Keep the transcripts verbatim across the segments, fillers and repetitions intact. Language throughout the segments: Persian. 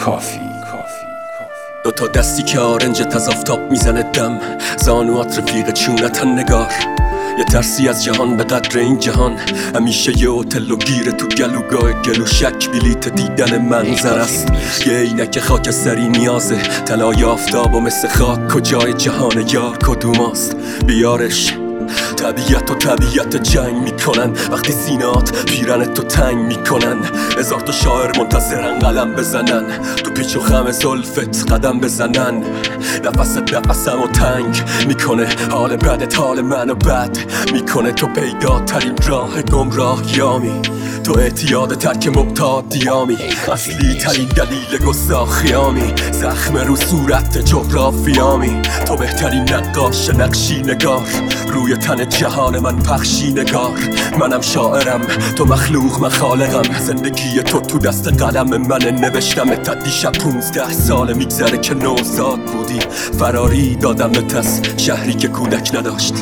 کافی دو تا دستی که آرنجت از آفتاب میزنه دم، زانوات رفیق چونتن نگار. یه ترسی از جهان به قدر این جهان، همیشه یه هتل و گیره تو گلوگاه گلو شک بلیت دیدن منظر است. یه عینک خاکستری نیازه، طلای آفتاب و مثل خاک کجای جهان یار کدوماست؟ بیارش. طبیعت و طبیعت جنگ میکنن وقتی سینات پیرنت تو تنگ میکنن. هزار تا شاعر منتظرن قلم بزنن، تو پیچ و خم زلفت قدم بزنن. نفست نفسم و تنگ میکنه، حال بدت حال منو بد میکنه. تو پیدا ترین راه گمراهیامی، تو اعتیاد ترک معتادیامی، اصلی ترین دلیل گستاخیامی، زخم رو صورت جغرافیامی. تو بهترین نقاش نقشی نگار، روی تن جهان من پخشی نگار. منم شاعرم تو مخلوق من خالقم، زندگی تو تو دست قلم من نوشتم. تا دیشب پونزده سال میگذره که نوزاد بودی، فراری دادم به تس شهری که کودک نداشت.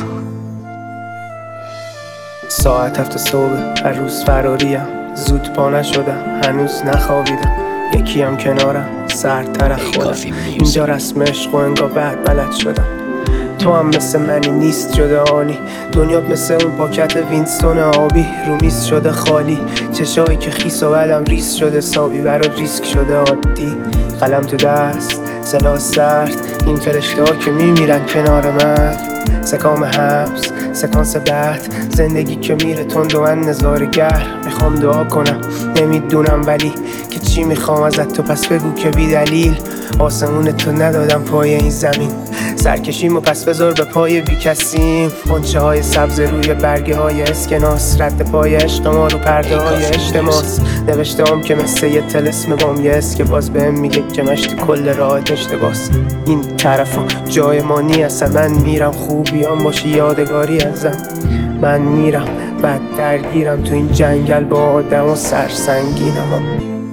ساعت هفت صبح هر روز فراریم، زود پا نشدم هنوز نخوابیدم. یکی هم کنارم سردتر از خودم، اینجا رسم عشق و انگار بعد بلد شدم. تو هم مثل منی نیست جدایی، دنیا مثل اون پاکت وینستون آبی رو میز شده خالی. چشایی که خیس و بعدم ریس شده سابی، برات ریسک شده عادی. قلم تو دست سلاح سرد، این فرشته ها که میمیرن کنار من. سکام حبس سکانس بعد، زندگی که میره تند و من نظارگر. میخوام دعا کنم نمیدونم ولی که چی میخوام ازت، تو پس بگو که بی دلیل آسمون تو ندادم پای این زمین. سرکشیم و پس بذار به پای بی کسیم، غنچه های سبز روی برگه های اسکناس. رد پای عشق ما رو پرده های اجتماس، نوشته هم که مثل یه تلسم بام یه اسک باز بهم میگه که مشت کل راحت اشتباس. این طرفا جای ما نیست، من میرم خوبیام باشی یادگاری ازم. من میرم بعد درگیرم تو این جنگل با آدم و سرسنگینم.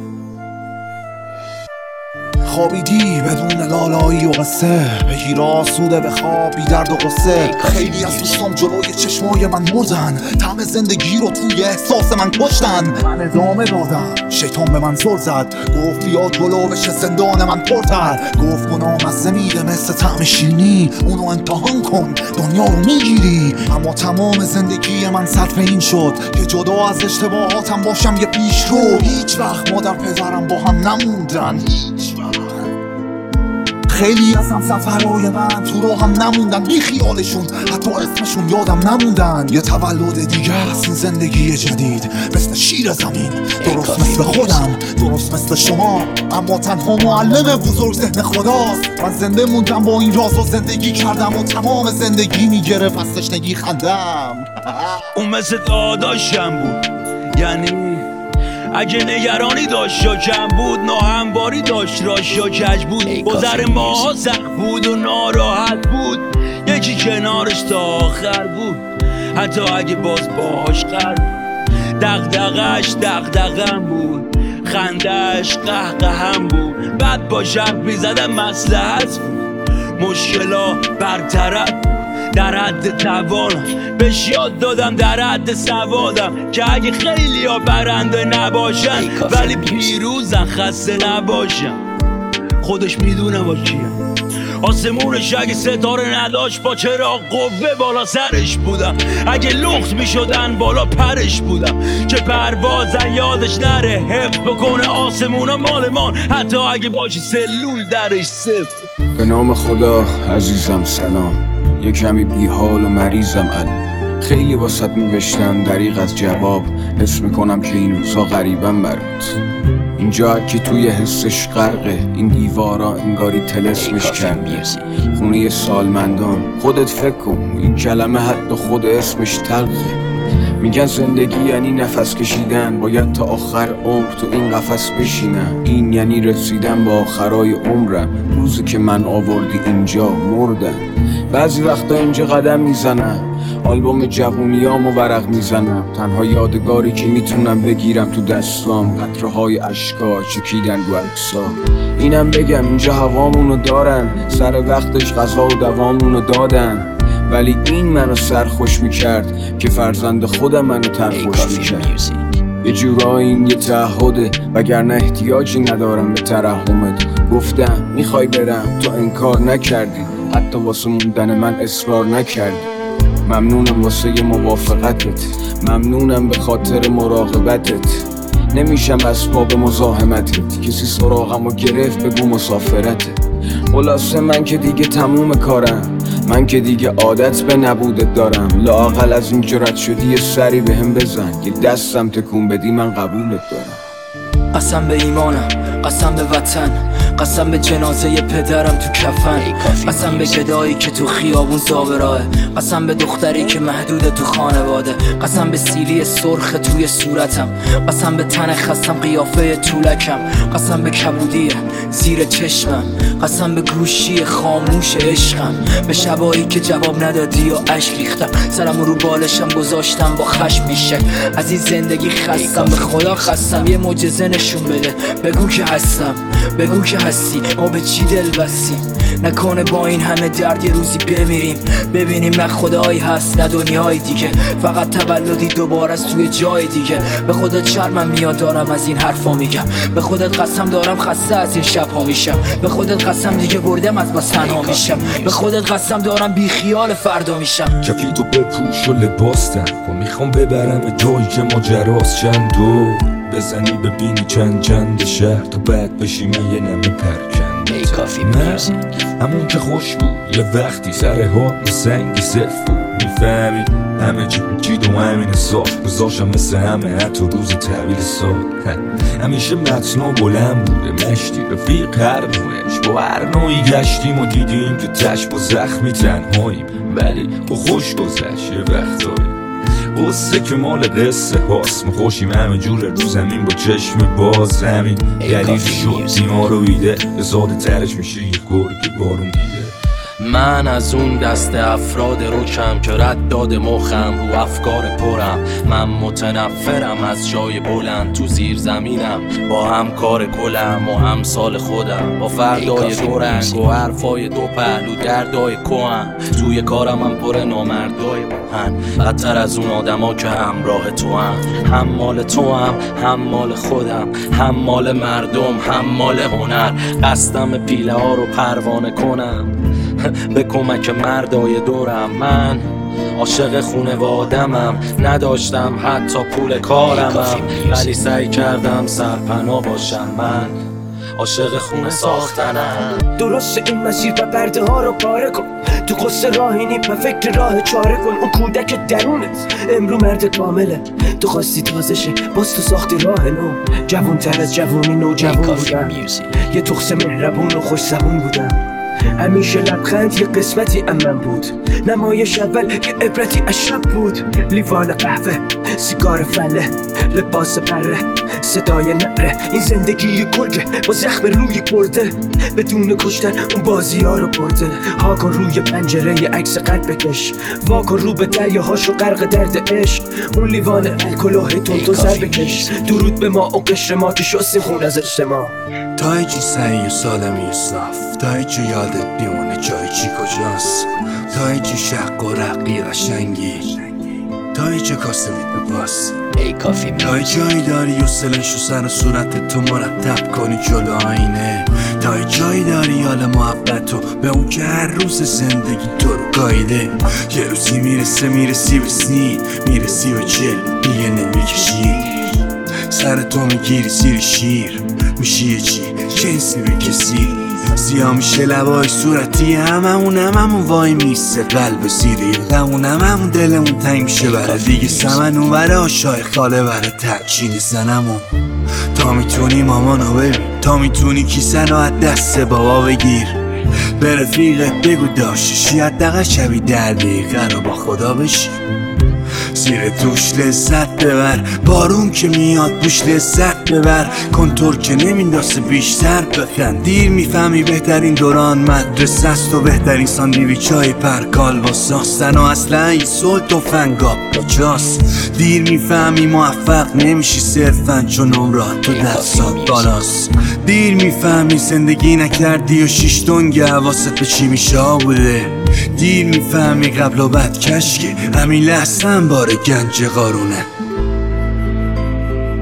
خوابیدی بدون لالایی و قصه، بگیر آسوده به خواب بی درد و قصه. خیلی از دوستام جلوی چشمای من مردن، طعم زندگی رو توی احساس من کشتن. من ادامه دادم، شیطان به من زل زد، گفت بیا جلو بشه زندان من پرتر. گفت گناه مزه میده مثل طعم شیرینی، اونو امتحان کن دنیا رو میگیری. اما تمام زندگی من صرف این شد که جدا از اشتباهاتم باشم یه پیش رو. هیچ وقت مادر پدرم با هم نموندن، هیچ وقت. خیلی از هم سفرهای من تو رو هم نموندن، بی خیالشون حتی اسمشون یادم نموندن. یه تولد دیگه است این زندگی جدید، مثل شیر زمین، درست مثل خودم، درست مثل شما. اما تنها معلم بزرگ ذهن خداست. من زنده موندم با این راز و زندگی کردم و تمام زندگی میگرفت از تشنگی خندم. اون مثل داداشم بود، یعنی اگه نگرانی داشت یا کم بود، ناهمواری داشت راش یا کج بود. گذر ماها سخت بود و ناراحت بود، یکی کنارش تا آخر بود. حتی اگه باز باش خرد، دغدغش دغدغم بود، خندش قهقهم بود. بعد با شب میزدم مصلحت بود، مشکلا برطرف در حد توانم. بهش یاد دادم در حد سوادم که اگه خیلی ها برنده نباشن ولی پیروزن خسته نباشن. خودش میدونه با کیه، آسمونش اگه ستاره نداشت با چراغ قوه بالا سرش بودم. اگه لخت میشدن بالا پرش بودم که پروازن یادش نره، حفظ بکنه آسمونا مالمان حتی اگه باشی سلول درش صفر. به نام خدا عزیزم سلام، یه کمی بی حال و مریضم الان. خیلی واسط نوشتم دریغ از جواب، حس میکنم که این روزا غریبم برات. اینجا که توی حسش غرقه، این دیوارا انگاری تلسمش کرده. خونه سالمندان، خودت فکر کن این کلمه حتی خود اسمش تلخه. میگن زندگی یعنی نفس کشیدن، باید تا آخر عمر تو این قفس بشینم. این یعنی رسیدن به آخرای عمرم، روزی که من آوردی اینجا مردم. بعضی وقتا اینجا قدم میزنم، آلبوم جوونیامو ورق میزنم. تنها یادگاری که میتونم بگیرم تو دستام، قطره های اشکا چکیدن رو عکسا. اینم بگم اینجا هوامونو دارن، سر وقتش غذا و دوامونو دادن. ولی این منو سرخوش میکرد که فرزند خودم منو ترخوش میکرد. یه جورایی این یه تعهده، وگرنه احتیاجی ندارم به ترحمت. گفتم میخوای برم، تو انکار نکردی، حتی واسه موندن من اصرار نکردی. ممنونم واسه موافقتت، ممنونم به خاطر مراقبتت. نمیشم اسباب مزاحمتت، کسی سراغمو گرفت بگو مسافرته. خلاصه من که دیگه تموم کارم، من که دیگه عادت به نبودت دارم. لااقل از این جرات شدی یه سری به هم بزن، یه دستم تکون بدی من قبولت دارم. قسم به ایمانم، قسم به وطن، قسم به جنازه پدرم تو کفن، قسم به گدایی که تو خیابون زابراه، قسم به دختری که محدود تو خانواده، قسم به سیلی سرخ توی صورتم، قسم به تن خستم قیافه طولکم، قسم به کبودی زیر چشمم، قسم به گوشی خاموش عشقم، به شبایی که جواب ندادی و اشک ریختم، سرم رو بالشم گذاشتم با خشم میشه. از این زندگی خستم، به خدا خستم، یه معجزه نشون بده، بگو که هستم، بگو که هستی، ما به چی دل بستیم؟ نکنه با این همه درد یه روزی بمیریم، ببینیم نه خدایی هست نه دنیای دیگه، فقط تولدی دوباره است توی جای دیگه. به خودت شرمم میاد دارم از این حرفا میگم، به خودت قسم دارم خسته از این شبها میشم، به خودت قسم دیگه بردم از بس تنها میشم، به خودت قسم دارم بی خیال فردا میشم. کفیتو بپوش و لباس تن کن، میخوام ببرم به جایی که ماجراست چند دو بزنی ببینی چند چند شهر، تو بعد بشی یه نمی پرکنده. نه همون که خوش بود یه وقتی سر ها و سنگی صف بود، میفهمی همه چی پیچید و همین صاف گذاشم مثل همه حتی روز تحویل سال. همیشه متنا بلند بوده مشتی رفیق هر نوعش، با هر نوعی گشتیم و دیدیم که تشب و زخمی تنهاییم، ولی با خوش گذشت یه وقتایی. قصه که مال قصه هاست، ما خوشیم همه جور رو زمین با چشم باز، همین دلیل شد دیما رو ایده زاده ترش میشه یه گرگ بارون دیده. من از اون دست افراد روکم که رد داده مخم رو افکار پرم، من متنفرم از جای بلند تو زیر زمینم، با همکار کلم و همسال خودم، با فردای دو رنگ و حرفای دو پهلو دردای کوهم، توی کارم هم پر نامردای بوهن، بدتر از اون آدما که همراه تو هم، هم مال تو هم هم مال خودم، هم مال مردم هم مال هنر، قصدم پیله ها رو پروانه کنم به کمک مردای دورم. من عاشق خونوادمم، نداشتم حتی پول کارمم، ولی سعی کردم سرپناه باشم. من عاشق خونه ساختنم. درست این مسیر و برده ها رو پاره کن، تو قصه راهی نی و فکر راه چاره کن. اون کودک درونت امرو مرد کامله، تو خواستی تازه شه باز تو ساختی راه نو، جوون تر از جوونی نو جوون بودم، یه تخص مهربون و خوش زبون بودم، همیشه لبخند یه قسمتی امن بود، نمایش اول یه عبرتی از شب بود، لیوان قهوه سیگار فله لباس بره صدای نره، این زندگی یه گرگه با زخم روی کرده، بدون کشتن اون بازی ها رو برده. ها کن روی پنجره یه عکس قد بکش، وا کن رو به دریاهاش و غرق درد عشق، اون لیوان الکلوه تون تو سر بکش، درود به ما و قشر ما که شستیم خون از اجتماع. تا چی سعی و سالمی و صاف، تا چی یادت بیمونه جای چی کجاست، تا چی شق و رقی قشنگی، تا چه کاسه میت بپاس، تا جایی داری و سلش و سر و صورت تو مرتب کنی جلو آینه، تا جایی داری حال محبت تو به اون که هر روز زندگی تو رو گایده، یه روزی میرسه میرسی به سنی، میرسی به چل دیگه نمیکشی، سر تو میگیری زیر شیر، میشی یه چی جنسی به کسی، سیاه میشه لبای صورتی هممون هممون وای میسته قلب سیری همون هممون دلمون تنگ میشه برای دیگه سمن اون بره آشای خاله بره ترچینی زنمون. تا میتونی مامانو ببین، تا میتونی کیسه رو از دست بابا بگیر، به رفیقت بگو داشتشی حداقل شبی در دقیقه رو با خدا بشی، زیر توش لذت ببر، بارون که میاد بوش لذت ببر، کنتور که نمینداسه بیشتر بخند، دیر میفهمی بهترین دوران مدرسه است و بهترین ساندویچ های پرکال با ساستن و اصلا این سلط و فنگاب کجاست، دیر میفهمی موفق نمیشی صرفا چون عمرات تو دستات بالاست، دیر میفهمی زندگی نکردی و شیش دنگ حواست به چی میشه بوده، دیر میفهمی قبل و بعد کشکه همین لحظه هم باره گنج قارونه.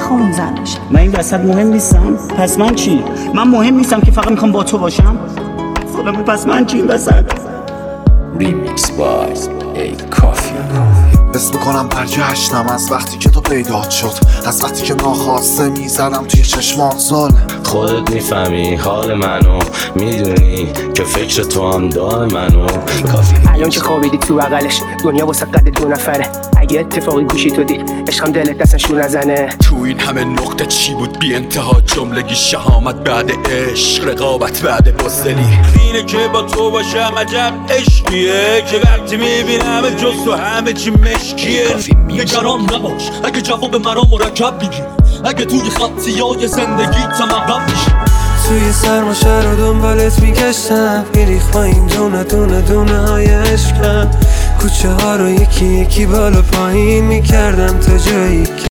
میخوام اون زن باشم. من این وسط مهم نیستم؟ پس من چی؟ من مهم نیستم که فقط میخوام با تو باشم؟ خودم پس من چی این وسط؟ ریمیکس بای ای کافی. حس میکنم برگشتم از وقتی که تو پیدا شد، از وقتی که ناخواسته میزدم توی چشمان ظلم. خودت میفهمی حال منو، میدونی که فکر تو هم دار منو. الان که خوابیدی تو بغلش، دنیا واسه قد دو نفره. اگه اتفاقی گوشی تو دید عشقم دلت دستن شور نزنه. تو این همه نقطه چی بود بی انتها؟ جملگی شهامت بعد عشق، رقابت بعد بزدلی. اینه که با تو باشم عجب عشقیه که وقتی میبینم جز تو همه چی مشکیه. نگران نباش اگه جواب مرا مرکب بگیر، اگه توی خطی های زندگی تمرب میشه. توی سرماشه رو دنبالت میگشتم، میریخماییم دونه دونه دونه های عشقم. کوچه ها رو یکی یکی بالا پایین میکردم تا جایی